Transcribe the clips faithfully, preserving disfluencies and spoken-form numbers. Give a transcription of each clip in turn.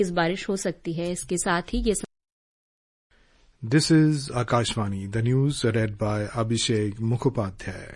इस बारिश हो सकती है। इसके साथ ही ये This is Akashvani, the news read by Abhishek Mukhopadhyay.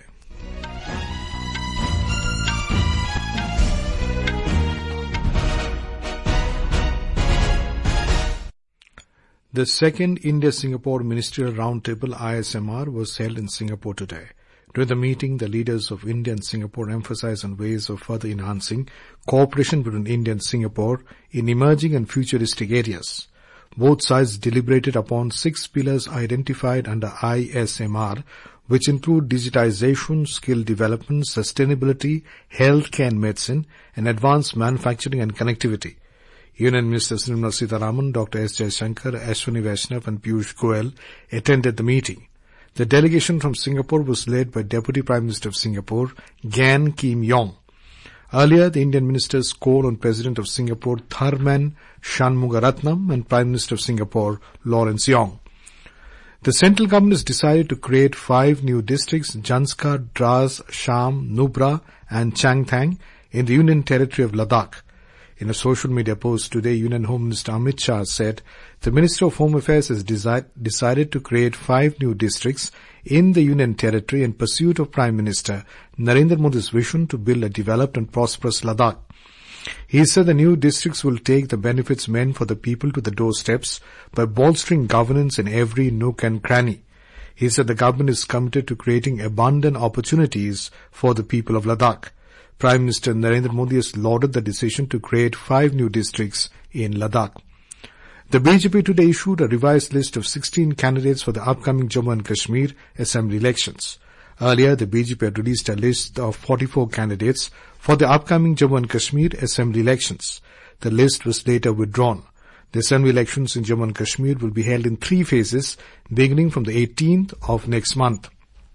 The second India-Singapore Ministerial Roundtable I S M R was held in Singapore today. During the meeting, the leaders of India and Singapore emphasized on ways of further enhancing cooperation between India and Singapore in emerging and futuristic areas. Both sides deliberated upon six pillars identified under I S M R, which include digitization, skill development, sustainability, healthcare and medicine, and advanced manufacturing and connectivity. Union Ministers Nirmala Sitharaman, Doctor S. Jaishankar, Ashwini Vaishnav and Piyush Goyal attended the meeting. The delegation from Singapore was led by Deputy Prime Minister of Singapore, Gan Kim Yong. Earlier, the Indian ministers called on President of Singapore, Tharman Shanmugaratnam, and Prime Minister of Singapore, Lawrence Wong. The central government has decided to create five new districts, Janskar, Dras, Sham, Nubra and Changthang, in the Union Territory of Ladakh. In a social media post today, Union Home Minister Amit Shah said the Minister of Home Affairs has desi- decided to create five new districts in the Union Territory in pursuit of Prime Minister Narendra Modi's vision to build a developed and prosperous Ladakh. He said the new districts will take the benefits meant for the people to the doorsteps by bolstering governance in every nook and cranny. He said the government is committed to creating abundant opportunities for the people of Ladakh. Prime Minister Narendra Modi has lauded the decision to create five new districts in Ladakh. The B J P today issued a revised list of sixteen candidates for the upcoming Jammu and Kashmir Assembly elections. Earlier, the B J P had released a list of forty-four candidates for the upcoming Jammu and Kashmir Assembly elections. The list was later withdrawn. The Assembly elections in Jammu and Kashmir will be held in three phases, beginning from the eighteenth of next month.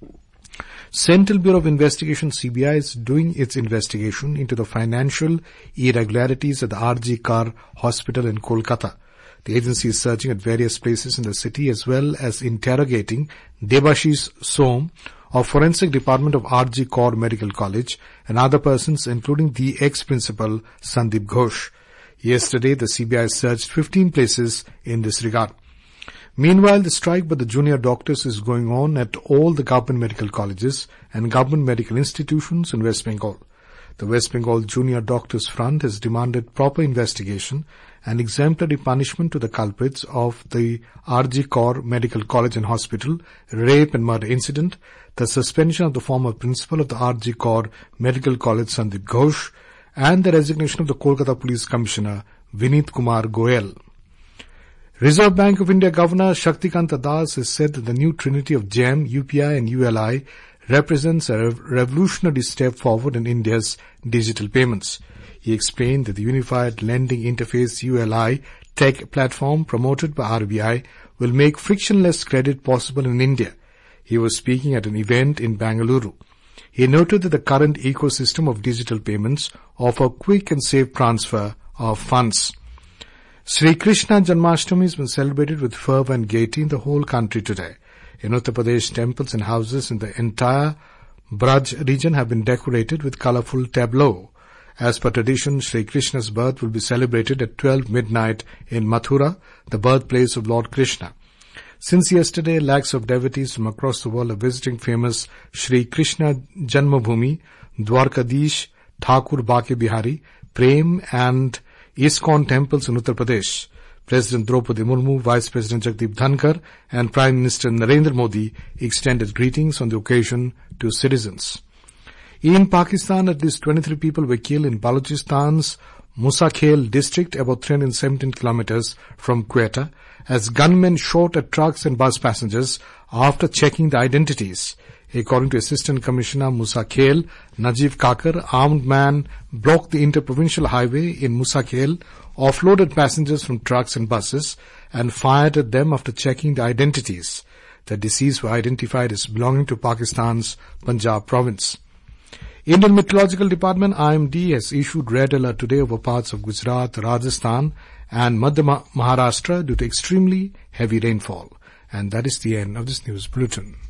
Central Bureau of Investigation C B I is doing its investigation into the financial irregularities at the R G Kar Hospital in Kolkata. The agency is searching at various places in the city as well as interrogating Debashish Som of Forensic Department of R G Kar Medical College and other persons including the ex-principal Sandeep Ghosh. Yesterday, the C B I searched fifteen places in this regard. Meanwhile, the strike by the junior doctors is going on at all the government medical colleges and government medical institutions in West Bengal. The West Bengal Junior Doctors Front has demanded proper investigation and exemplary punishment to the culprits of the R G Kar Medical College and Hospital rape and murder incident, the suspension of the former principal of the R G Kar Medical College Sandeep Ghosh, and the resignation of the Kolkata Police Commissioner Vinit Kumar Goyal. Reserve Bank of India Governor Shaktikanta Das has said that the new trinity of G E M, U P I and U L I represents a revolutionary step forward in India's digital payments. He explained that the Unified Lending Interface U L I tech platform promoted by R B I will make frictionless credit possible in India. He was speaking at an event in Bangalore. He noted that the current ecosystem of digital payments offer quick and safe transfer of funds. Sri Krishna Janmashtami has been celebrated with fervour and gaiety in the whole country today. In Uttar Pradesh, temples and houses in the entire Braj region have been decorated with colourful tableaux. As per tradition, Sri Krishna's birth will be celebrated at twelve midnight in Mathura, the birthplace of Lord Krishna. Since yesterday, lakhs of devotees from across the world are visiting famous Sri Krishna Janmabhoomi, Dwarkadish, Thakur Bake Bihari, Prem and ISKCON temples in Uttar Pradesh. President Draupadi Murmu, Vice President Jagdeep Dhankar and Prime Minister Narendra Modi extended greetings on the occasion to citizens. In Pakistan, at least twenty-three people were killed in Balochistan's Musakhel district, about three hundred seventeen kilometers from Quetta, as gunmen shot at trucks and bus passengers after checking the identities. According to Assistant Commissioner Musakhel, Najib Kakar, armed man blocked the inter-provincial highway in Musakhel, offloaded passengers from trucks and buses and fired at them after checking the identities. The deceased were identified as belonging to Pakistan's Punjab province. Indian Meteorological Department I M D has issued red alert today over parts of Gujarat, Rajasthan and Madhya Maharashtra due to extremely heavy rainfall. And that is the end of this news bulletin.